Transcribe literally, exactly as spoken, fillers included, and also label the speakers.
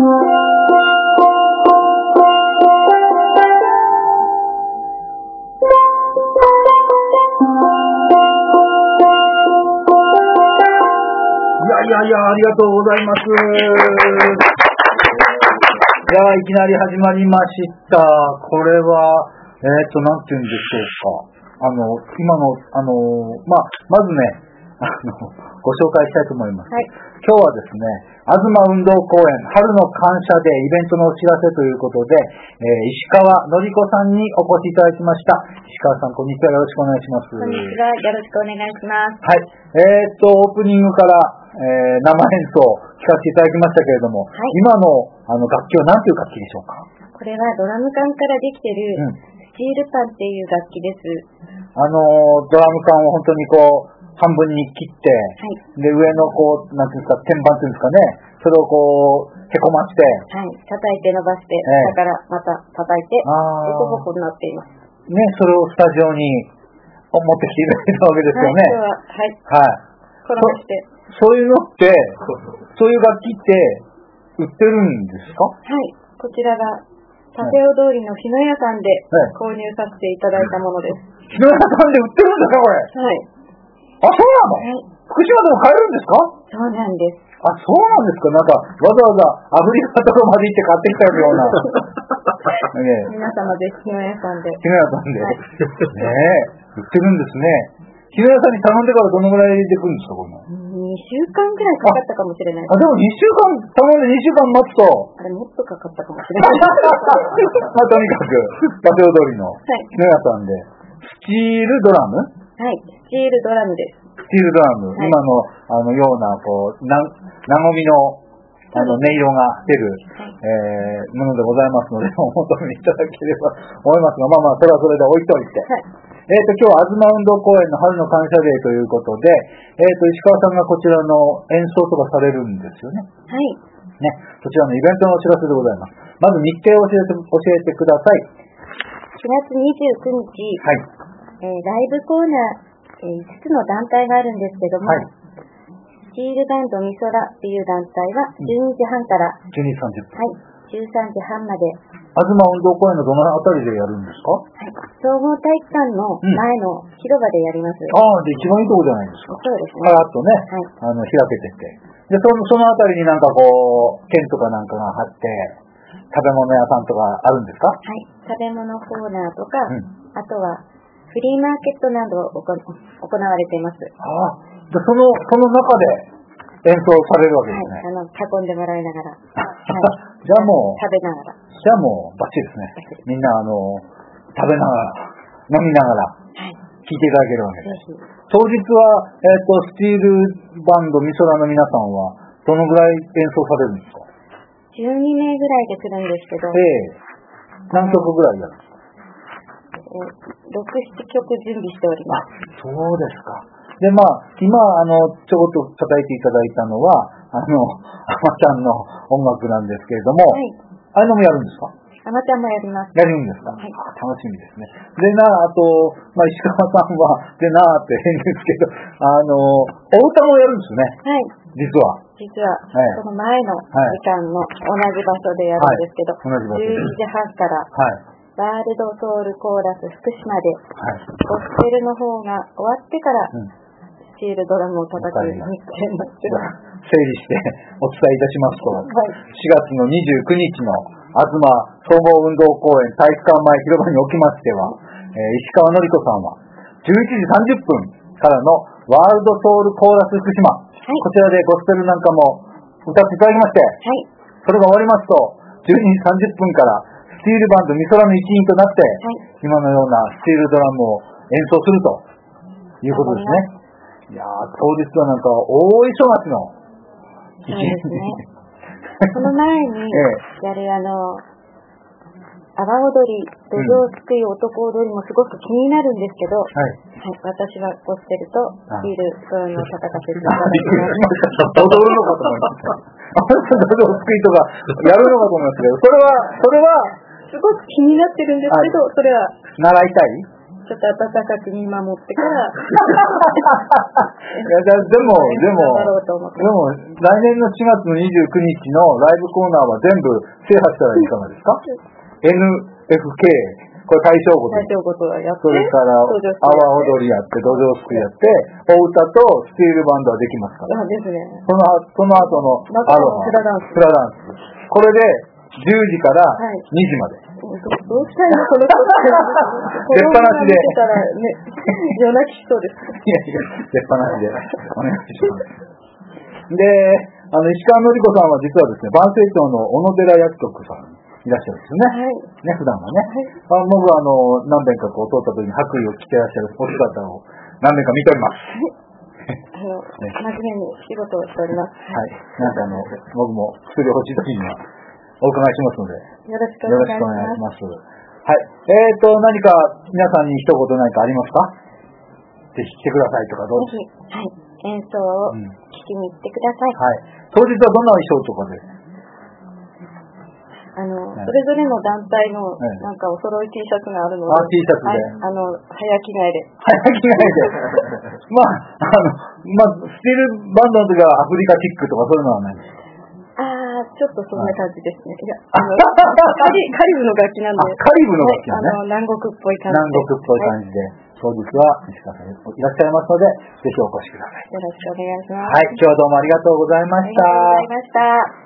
Speaker 1: いやいや、ありがとうございます。いや、いきなり始まりました。これは、えー、っと、なんて言うんでしょうか。あの、今の、あの、まあ、まずね、あの、ご紹介したいと思います。はい、今日はですね、東運動公園春の感謝デーイベントのお知らせということで、えー、石川のりこさんにお越しいただきました。石川さん、こんにちは。よろしくお願いします。
Speaker 2: こんにちは。よろしくお願いします。
Speaker 1: はい。えー、っと、オープニングから、えー、生演奏聞かせていただきましたけれども、はい、今のあの楽器は何という楽器でしょうか？
Speaker 2: これはドラム缶からできてる、うん、スチールパンっていう楽器です。
Speaker 1: あのドラム缶を本当にこう半分に切って、はい、で上のこうなんていうんですか天板っていうんですかね、それをこうへこまして、
Speaker 2: はい、叩いて伸ばして、えー、下からまた叩いてボコボコになっています。
Speaker 1: ね、それをスタジオに持ってきていただいたわけですよね。
Speaker 2: はい、今日は、はい、はい、転がして。
Speaker 1: そういうのって、そういう楽器って売ってるんですか？
Speaker 2: はい、こちらが立尾通りの日野屋さんで購入させていただいたものです。
Speaker 1: 日野屋さんで売ってるんですか、これ？
Speaker 2: はい。
Speaker 1: あ、そうなの？はい、福島でも買えるんですか？
Speaker 2: そうなんです。
Speaker 1: あ、そうなんですか。なんかわざわざアフリカとかまで行って買ってきたような。
Speaker 2: ね、皆様ぜひ日野屋さんで。
Speaker 1: 日野屋さんで。はい、ねえ、売ってるんですね。日野屋さんに頼んでからどのぐらいで来るんですか、これ？
Speaker 2: にしゅうかんぐらいかかったかもしれない。
Speaker 1: あ、でもにしゅうかん頼んでにしゅうかん待つと。
Speaker 2: あれもっとかかったかもしれない。
Speaker 1: まあとにかく、立尾通りの日野屋さんで。スチールドラム？
Speaker 2: はい、スチールドラムです。
Speaker 1: スチールドラム、はい、今のあのようなこうななごみのあの音色が出る、はい、えー、ものでございますのでお求めいただければ思いますが、まあまあそれはそれで置いといて、はい、えーと今日は東運動公園の春の感謝デーということで、えーと石川さんがこちらの演奏とかされるんですよね。
Speaker 2: はい。
Speaker 1: ね、そちらのイベントのお知らせでございます。まず日程を教えて教えてください。
Speaker 2: しがつにじゅうくにち、はい、えー、ライブコーナー、えー、いつつの団体があるんですけども、はい、スチールバンド美空っていう団体はじゅうにじはんから、
Speaker 1: うん、じゅうにじさんじゅっぷん、
Speaker 2: はい、じゅうさんじはんまで。
Speaker 1: 東運動公園のどのあたりでやるんですか？
Speaker 2: はい、総合体育館の前の広場でやります。
Speaker 1: うん、ああ、で一番いいとこじゃないですか。
Speaker 2: そうですね。
Speaker 1: パラッとね、はい、あの開けてて、でそのそのあたりになんかこう剣とかなんかが貼って食べ物屋さんとかあるんですか？
Speaker 2: はい、食べ物コーナーとか、うん、あとはフリーマーケットなど行われています。
Speaker 1: ああ、でそのその中で演奏されるわけですね。
Speaker 2: はい、あの運んでもらいながら、はい、
Speaker 1: じゃあもう
Speaker 2: 食べながら、
Speaker 1: じゃあもうバッチリですね。みんなあの食べながら飲みながら聴いていただけるわけです。当日は、えー、とスチールバンド美空の皆さんはどのぐらい演奏されるんですか？
Speaker 2: じゅうにめいぐらいで来るんですけど、
Speaker 1: ええ、何曲ぐらいやるんですか？
Speaker 2: ろく、ななきょく準備しております。
Speaker 1: そうですか。で、まあ、今、あの、ちょこっと叩いていただいたのは、あの、あまちゃんの音楽なんですけれども、はい、あれのもやるんですか？
Speaker 2: あまちゃんもやります。
Speaker 1: やるんですか？はい、楽しみですね。でな、あと、まあ、石川さんは、でなって変ですけど、あの、お歌もやるんですね。
Speaker 2: はい。
Speaker 1: 実は。
Speaker 2: 実は、はい、その前の時間の同じ場所でやるんですけど、はい、じゅういちじはんから、はい、ワールドソウルコーラス福島で、はい、ゴスペルの方が終わってから、うん、スチールドラムを叩く日程になってます。
Speaker 1: 整理してお伝えいたしますと、はい、しがつのにじゅうくにちの東総合運動公園体育館前広場におきましては、えー、石川のりこさんはじゅういちじさんじゅっぷんからのワールドソウルコーラス福島、はい、こちらでゴスペルなんかも歌っていただきまして、はい、それが終わりますとじゅうにじさんじゅっぷんからスチールバンド美空の一員となって、はい、今のようなスチールドラムを演奏するということですね。いやー、当日はなんか大忙しの
Speaker 2: そうですね。その前にやるあの阿波踊り、土壌すくい男踊りもすごく気になるんですけど、はいはい、私はゴスペルとスチールドラムを叩かせていただきます。
Speaker 1: 踊るのかと思いました。あなた土壌すくいとかやるのかと思いましたけど、それはそれは
Speaker 2: すごく気になってるんですけど、それは
Speaker 1: 習いたい？
Speaker 2: ちょっと温かく見守ってから。い
Speaker 1: やでも、でも、でも、来年のしがつのにじゅうくにちのライブコーナーは全部制覇したらいかがですか？ エヌエフケー、これ大正ごと。
Speaker 2: 大正ごとやって。
Speaker 1: それから、阿波踊りやって、土壌すくいやって、お歌とスティールバンドはできますから。
Speaker 2: あ、ですね。
Speaker 1: その、その後のアロハ。
Speaker 2: フラダンス。
Speaker 1: フラダンス。これで、じゅうじからにじまで。
Speaker 2: はい、どうしたいのこの子。
Speaker 1: 出っ放しで。
Speaker 2: たらね、夜泣きしそうです。
Speaker 1: いやいや、出っ放しで。お願いします。で、あの、石川のり子さんは実はですね、万世町の小野寺薬局さんにいらっしゃるんですよね。はい。ね、普段はね。はい、あ僕はあの、何遍かこう通った時に白衣を着てらっしゃるお姿を何遍か見ております。
Speaker 2: はい。あの、ね、真面目に仕事をしております。
Speaker 1: はい。なんかあの、僕も薬欲しい時にはお伺いしますので。
Speaker 2: よろしくお願いします。
Speaker 1: よろしくお願いします。はい。えーと、何か皆さんに一言何かありますか？ぜひ来てくださいとかどうですか？
Speaker 2: はい。演奏を聴きに行ってください。
Speaker 1: はい。当日はどんな衣装とかで？
Speaker 2: あの、はい、それぞれの団体の、なんかお揃い T シャツがあるので、
Speaker 1: あ、T シャツで。
Speaker 2: はい、あの、早着替えで。
Speaker 1: 早着替えで。まあ、あの、まあ、スティールバンドの時はアフリカチックとかそういうのはない。
Speaker 2: ああ、ちょっとそんな感じですね。いや、あの、カリ、カリブの楽器なんで。
Speaker 1: カリブの楽器なんね、
Speaker 2: はい。あの、南国っぽい感じで。
Speaker 1: 南国っぽい感じで。はい、当日は西川さんいらっしゃいますので、ぜひお越しください。
Speaker 2: よろしくお願いします。
Speaker 1: はい、今日はどうもありがとうございました。
Speaker 2: ありがとうございました。